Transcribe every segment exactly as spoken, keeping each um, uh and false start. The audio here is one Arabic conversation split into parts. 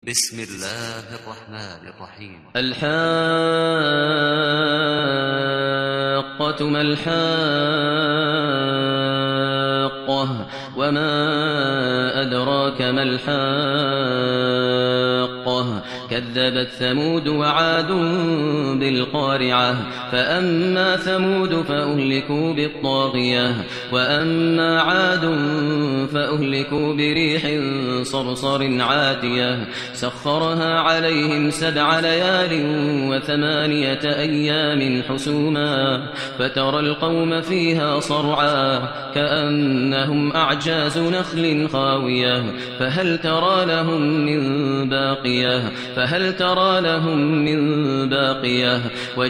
بسم الله الرحمن الرحيم. الحاقة ما الحاقة وما أدراك ما الحاقة كذبت ثمود وعاد بالقارعة فأما ثمود فأهلكوا بالطاغية وأما عاد فأهلكوا بريح صرصر عاتية سخرها عليهم سبع ليال وثمانية أيام حسوما فترى القوم فيها صرعا كأنهم أعجاز نخل خاوية فهل ترى لهم من باقية فهل ترى لهم من باقية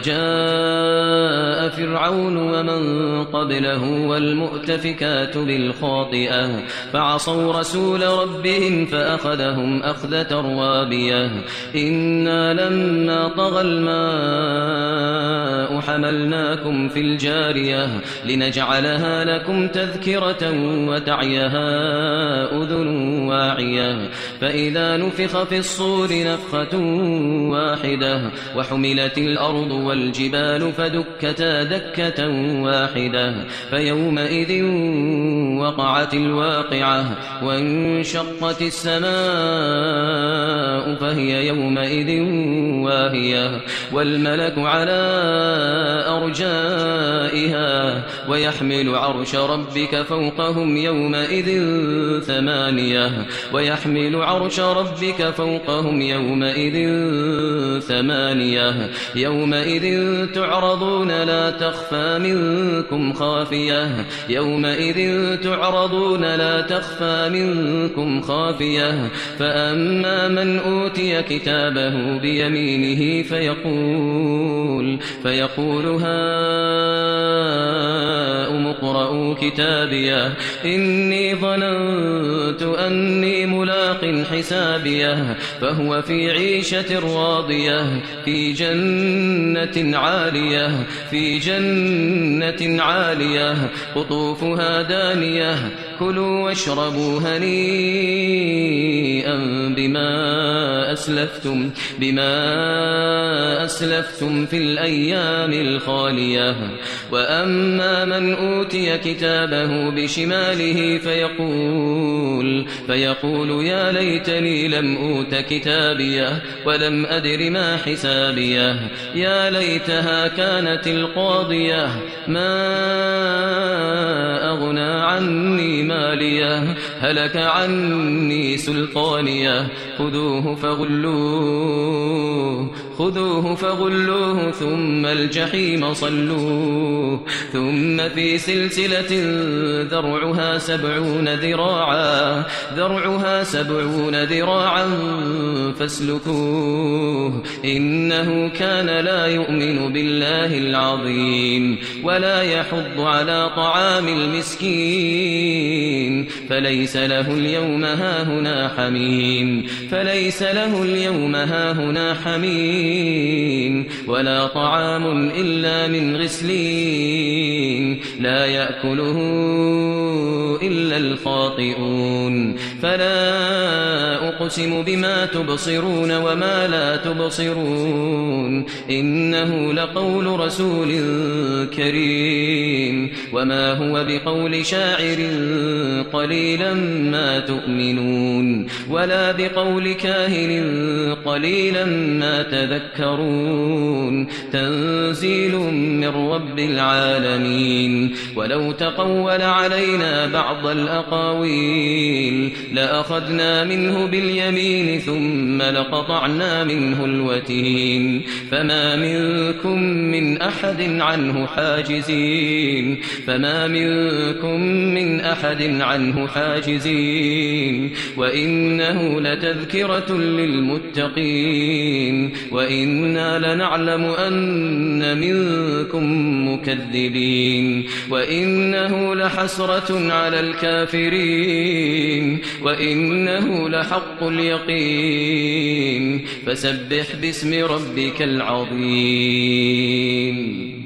وجاء فرعون ومن قبله والمؤتفكات بالخاطئة فعصوا رسول ربهم فأخذهم أخذة رابية إنا لما طغى الماء حملناكم في الجارية لنجعلها لكم تذكرة وتعيها أذن واعية فإذا نفخ في الصور نفخة واحدة وحملت الأرض والجبال فدكتا دكة واحدة فيومئذ وقعت الواقعة وانشقت السماء فهي يومئذ واهية والملك على أرجائها ويحمل عرش ربك فوقهم يومئذ ثمانية ويحمل عرش ربك فوقهم يومئذ ثمانية يومئذ تعرضون لا تخفى منكم خافية يومئذ تعرضون لا تخفى منكم خافية فأما من أوتي كتابه بيمينه فيقول فيقول هاؤم اقرءوا كتابيه إني ظننت أني ملاق حسابيه فهو في عيشة راضية في جنة عالية في جنة عالية قطوفها دانية كلوا واشربوا هنيئا بما أسلفتم بما أسلفتم في الأيام الخالية وأما من أوتي كتابه بشماله فيقول فيقول يا ليتني لم أوت كتابيه ولم أدر ما حسابيه يا ليتها كانت القاضية ما أغنى عني ماليه هلك عني سلطانيه خذوه فغلوه خذوه فغلوه ثم الجحيم صلوه ثم في سلسلة ذرعها سبعون ذراعا ذرعها سبعون ذراعا فاسلكوه إنه كان لا يؤمن بالله العظيم ولا يحض على طعام المسكين فليس له اليوم هاهنا حميم فليس له اليوم هاهنا حميم ولا طعام إلا من غسلين لا يأكله إلا الخاطئون فلا أقسم بما تبصرون وما لا تبصرون إنه لقول رسول كريم وما هو بقول شاعر قليلا ما تؤمنون ولا بقول كاهن قليلا ما تذكرون تنزيل من رب العالمين ولو تقول علينا بعض الأقاويل لأخذنا منه باليمين ثم لقطعنا منه الوتين فما منكم من أحد عنه حاجزين فما منكم من أحد عنه حاجزين وإنه لتذكرة للمتقين وإنا لنعلم أن منكم مكذبين وإنه لحسرة على الكافرين وإنه لحق اليقين فسبح باسم ربك العظيم.